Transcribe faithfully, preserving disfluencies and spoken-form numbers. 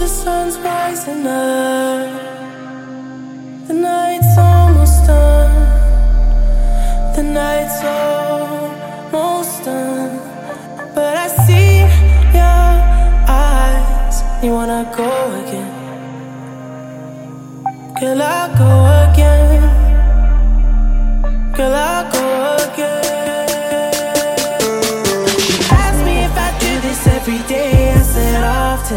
sun's rising up. The night's almost done. The night's almost done. But I see your eyes. You wanna go again? Girl, I go again. Girl, I go